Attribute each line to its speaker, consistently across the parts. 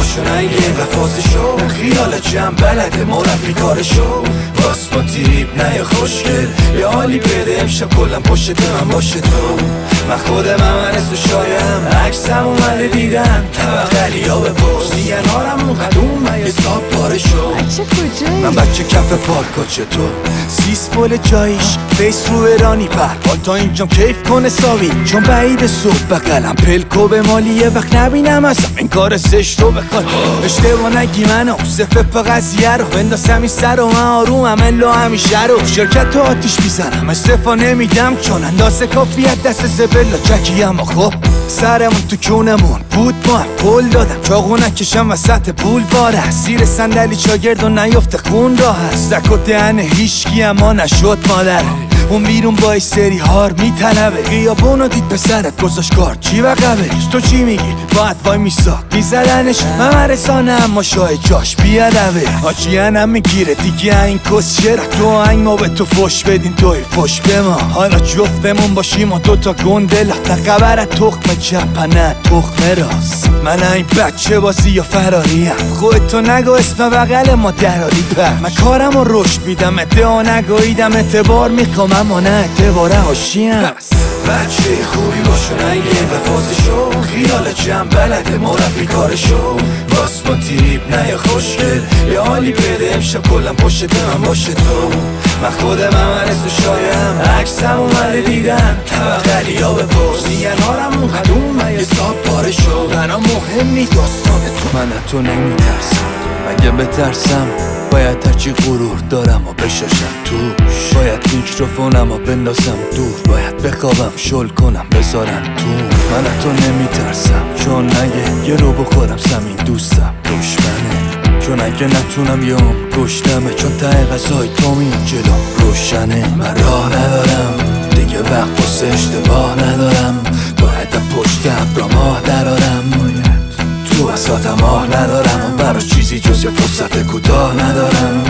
Speaker 1: باشو نگه وفازشو خیال جمع بلده مربی کارشو باس با تیب نه یا خوشگل یه حالی بده امشب کلم پشت من باشه تو من خودم همرس و شایم عکسم اومده دیدن طبقلی ها بپرس میگن هارمون قدوم من یه ساب پاره شو
Speaker 2: بچه کجایی؟
Speaker 1: من بچه کف پارکا چطور سیس پول جاییش فیس رو ایرانی پر تا اینجام کیف کنه ساوی چون بعید صبح بقلم پلکو به مالی یه وقت نبینم ازم این کار زشتو بخواد اشتباه نگی منو صفه پا قضیه رو بندازم این سر و من آرومم الا همیشه رو شرکت تو آتیش میزنم استفا نمیدم چون اندازه کافیت دست زبلا چکیم و خب سرمون تو کونمون بود ما هم پول دادم چاقو نکشم وسط پول باره زیر صندلی چاگرد و نیفته خون راه هست زک و دهن هیشگی اما نشد مادر اون بیرون با ای سری هار میطلبه غیابونو دید پسرت گذاشت کار چی وقبش تو چی میگی باید وای میساد میزدنش من مرسانه اما شای جاش بیادبه آچیانم میگیره دیگه این کس چرا تو آهنگ ما به تو فش بدین توی فش به ما حالا جفتمون باشیم و دوتا گندلا تقبرت تخم چپ نه تخم راست من این بچه بازی یا فراریم خودتو نگو اسم بغل ما دراری پر من کارم رو رشد میدم ادعا نگویدم اعتبار میخوام اما نه اعتباره هاشیم بچه خوبی باشو نگه وفازشو خیال جمع بلده مربی کارشو باس با تیب نه یا خوشگل یه حالی بده امشب کلم پشت من باشه تو من خودم همرس و شایم عکسم اومده دیدن طبقلی ها بپرس میگن هارمون قدوم من یه ساب پاره شو برام مهم نیست داستان تو من تو نمیترسم اگه بترسم باید هرچی غرور دارم و بشاشم توش باید میکروفونم و بندازم دور باید بخوابم شل کنم بذارم تو من تو نمیترسم چون نگه یه رو بخورم زمین دوستم دشمنه چون اگه نتونم یه هم گشتمه چون ته غذای تو میاد جلو روشنه من راه ندارم دیگه وقت واسه اشتباه ندارم باید پشت ابرا ماه درارم تو وسطم آه ندارم برای چیزی جز یه فرصت کوتاه ندارم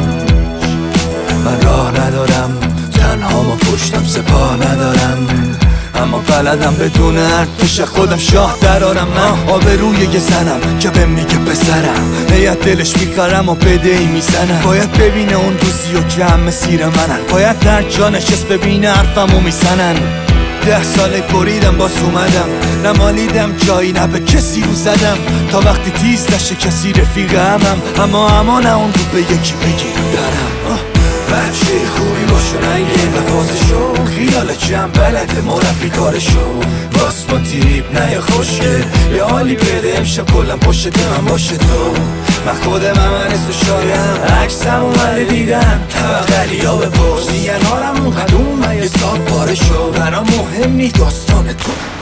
Speaker 1: من راه ندارم تنها ما پشتم سپاه ندارم اما بلدم بدون ارتش خودم شاه درارم من آبروی یه زنم که به میگه پسرم هیت دلش میخرم و بده ای میزنم باید ببینه اون روزی و که هم مسیر منن باید در جا نشست ببینه حرفمو میزنن 10 ساله بریدم باز اومدم نمالیدم جایی نه به کسی رو زدم تا وقتی تیز نشه کسی رفیق اما نه اون رو به یکی بگیرم برم بچه خوبی باشو نگه وفازشو خیال جمع بلده مربی کارشو باس با تیب نه یا خوشگل یه حالی بده امشب کلم پشت من باشه تو من خودم همرس و شایم عکسم اومده دیدن طبقلی ها بپرس میگن هارمون قدوم من یه ساب پاره شو برام مهم نیست داستان تو